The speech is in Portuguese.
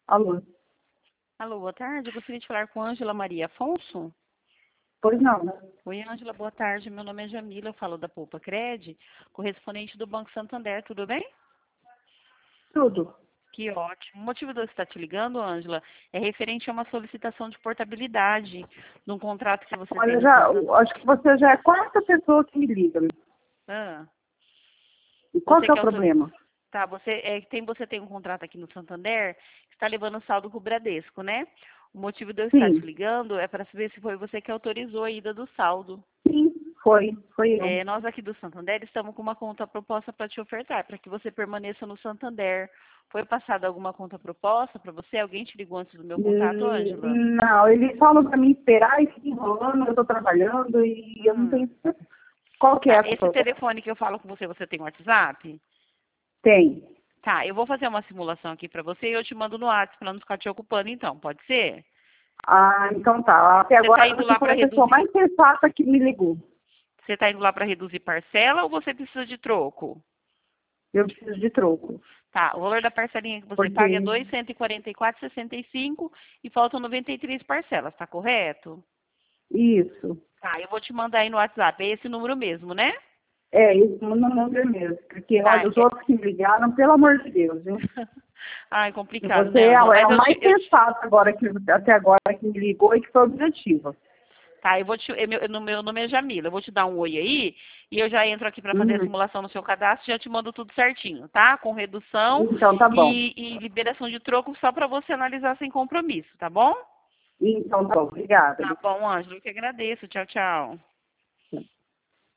Alô? Alô, boa tarde. Eu gostaria de falar com Ângela Maria Afonso. Pois não, né? Oi, Ângela, boa tarde. Meu nome é Jamila, eu falo da Poupa Cred, correspondente do Banco Santander, tudo bem? Tudo. Que ótimo. O motivo de eu estar te ligando, Ângela, é referente a uma solicitação de portabilidade de um contrato que você tem Olha, no já, Santander. acho que você já é a quarta pessoa que me liga. Ah, E qual você que é o que autoriza. problema? Tá, você tem um contrato aqui no Santander que está levando saldo com o Bradesco, né? O motivo de eu estar te Sim, ligando é para saber se foi você que autorizou a ida do saldo. sim, foi eu. Nós aqui do Santander estamos com uma conta proposta para te ofertar, para que você permaneça no Santander. Foi passada alguma conta proposta para você? Alguém te ligou antes do meu contato, Ângela? Não, eles falam pra mim esperar e fica enrolando, eu tô trabalhando e eu não tenho... Qual que é Tá, a esse proposta? telefone que eu falo com você, você tem WhatsApp? Tem. Tá, eu vou fazer uma simulação aqui para você e eu te mando no WhatsApp para não ficar te ocupando então, pode ser? Ah, então tá. Até Você está agora indo você lá foi para a pessoa reduzir, mais sensata que me ligou. você tá indo lá para reduzir parcela ou você precisa de troco? Eu preciso de troco. Tá, o valor da parcelinha que você paga é Porque... 244,65 e faltam 93 parcelas, tá correto? Isso. Tá, eu vou te mandar aí no WhatsApp. É esse número mesmo, né? É, isso não lembro mesmo. Porque, Tá. olha, os outros que me ligaram, pelo amor de Deus, hein? Ai, E complicado, você né, Ângela? é Mas o mais sensato agora que, até agora que me ligou e que foi objetiva. tá, eu vou te. Meu nome é Jamila. Eu vou te dar um oi aí e eu já entro aqui para fazer a Uhum. simulação no seu cadastro e já te mando tudo certinho, tá? Com redução Então tá bom. e liberação de troco só para você analisar sem compromisso, tá bom? Então tá bom. Obrigada. Tá bom, Ângela. Eu que agradeço. Tchau, tchau.